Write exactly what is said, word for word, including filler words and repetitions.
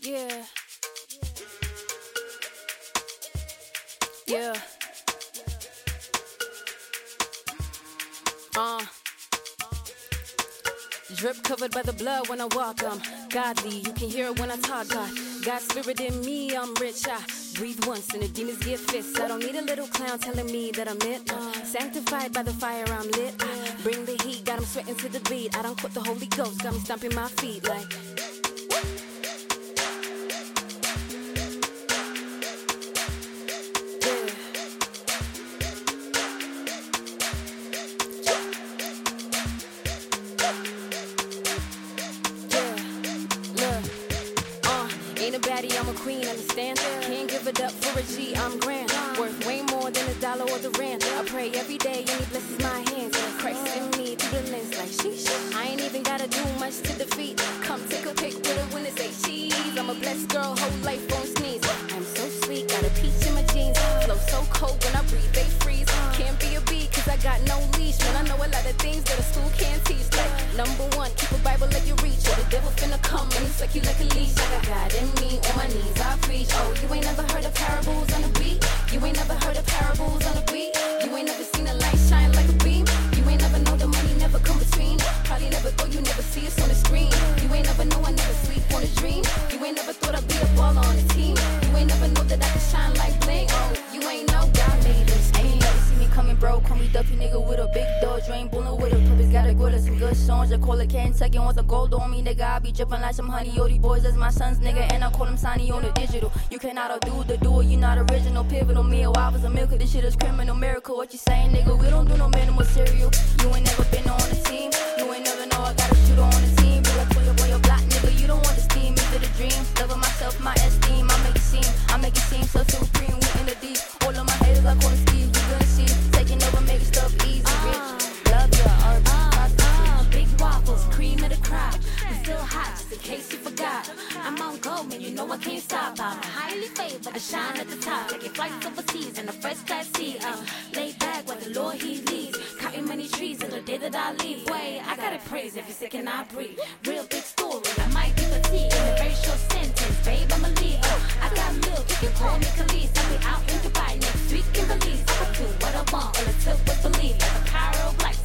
Yeah. Yeah. Uh. Drip covered by the blood when I walk, I'm godly. You can hear it when I talk, God. God's spirit in me, I'm rich. I breathe once and the demons get fists. I don't need a little clown telling me that I'm it. Uh, sanctified by the fire, I'm lit. I bring the heat, got 'em sweating to the beat. I don't quit the Holy Ghost, got me stomping my feet like. Ain't a baddie, I'm a queen, understand? Can't give it up for a G, I'm grand. Worth way more than a dollar or the rand. I pray every day and he blesses my hands. Christ in me through the lens like sheesh. I ain't even gotta do much to defeat. Come take a pic with her when it say cheese. I'm a blessed girl, whole life on sneeze. I'm so sweet, got a peach in my jeans. Flow so cold when I breathe, they freeze. Can't be a bee cause I got no leash. Man, I know a lot of things that a school can't teach. Like number one, keep a Bible like you reach. Or the devil finna come and he suck you like a leash. I got God in me, on my knees I preach. Oh, you ain't never heard of parables on the beat. You ain't never heard of parables on the beat. You ain't never seen a light shine like a beam. You ain't never know the money never come between. Probably never thought you never see us on the screen. You ain't never know I never sleep on a dream. You ain't never thought I'd be a baller on the team. You ain't never know that I can shine like bling. Oh, you ain't know God made this. Ain't never see me coming, bro. Call me Duffy nigga with a big dog. Drain bullet with a purpose. Gotta go to some good songs. I call it Kentucky. Want some gold on me, nigga. I be dripping like some honey. Yo, these boys is my sons, nigga. And I call them Sonny on the digital. You cannot outdo the duel. You not original. Pivotal meal. I was a milk. This shit is criminal. Miracle. What you saying, nigga? We don't do no minimal cereal. You ain't never been on the team. You ain't never know I got a shooter on the team. Be like, pull your boy, your block, nigga. You don't want to steam. Is it a dream? Loving myself, my esteem. I make it seem. I make it seem so supreme. We in the deep. All of my haters, I call them Steve. You gonna see. Taking over, making stuff easy. Rich. Love ya. R B. Big waffles, cream of the crop. I'm still hot, just in case you forgot. I'm on go, man, you know I can't stop. I'm highly favored, I shine at the top. Taking flights overseas in a first class seat. Uh, lay back while the Lord he leads. Cutting many trees in the day that I leave. Wait, I gotta praise if you're sick and I breathe. Real big story, I might be fatigued in a very short sentence. Babe, I'm a lead. Uh, I got milk, you can call me Khalees. I'll be out in Dubai next week in Belize. I can do what I want, all it took was believe. Like the power of life.